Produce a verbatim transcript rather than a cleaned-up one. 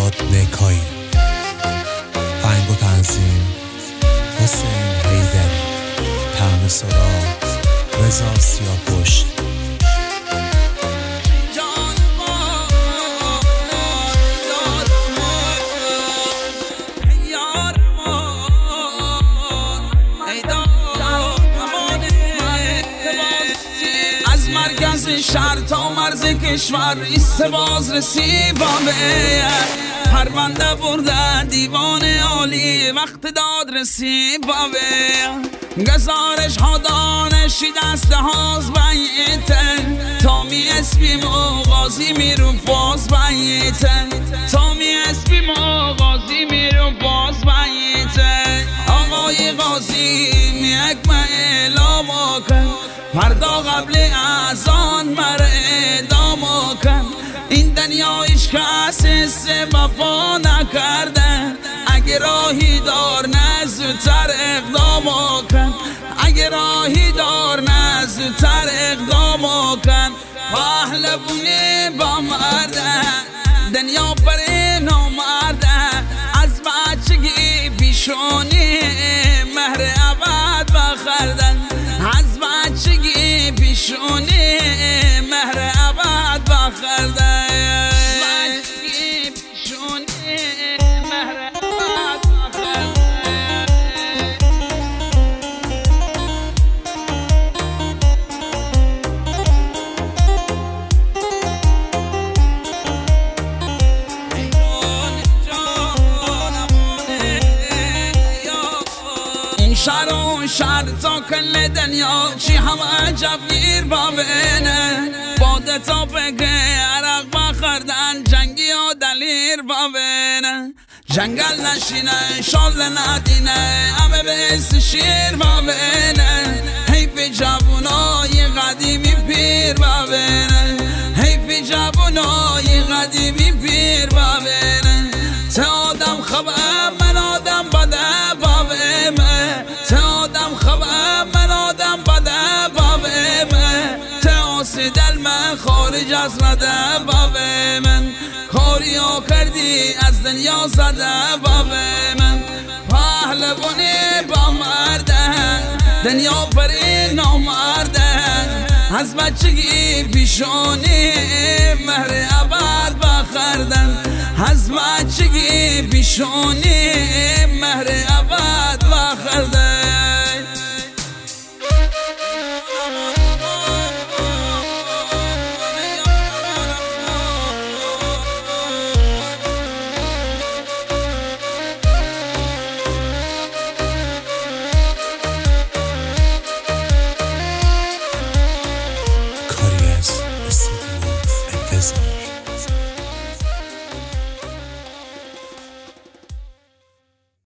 فرهاد نکایی، آهنگ و تنظیم حسین حیدری، طعم صدا رضا سیاه‌پشت. مرکز شهر تا مرز کشور ایست باز رسیبانه، پرونده برده دیوان عالی وقت داد رسیبانه. گزارش ها دانشی دسته هاز بیتن، تا می اسبیم و غازی میرون باز بیتن، تا می اسبیم و غازی میرون باز بیتن. آقای غازی می اکمه اعلام کن، فردا قبل اذان مر اعدام کن. این دنیا هیچ کس حس وفا نکرده، اگه راهی دار نه زودتر اقدام کن، اگه راهی دار نه زودتر اقدام کن. پهلوانی با مرده، دنیا پر نامرده، از بچگی پیشونی مهر ابد بخردن، از بچگی پیشونی مهر ابد بخردن، بچگی پیشونی مهر ابد بخردن. شهر و شهر تا کل دنیا چی همه جفگیر با بینه، باده تا بگه عرق بخردن جنگی و دلیر با بینه. جنگل نشینه شال ندینه همه بیست شیر با بینه، حیف جوانای قدیمی پیر با بینه، حیف جوانای قدیمی پیر با بینه. ته آدم خبر من آدم بده با بینه، ته آدم خبر من آدم بده با بینه. ته آسی دل من خارج از رده با من، کاری ها کردی از دنیا زده با من. پهلوانی با مرده، دنیا پری نامرده، از بچگی پیشونی مهر ابد بخردن، از بچگی پیشونی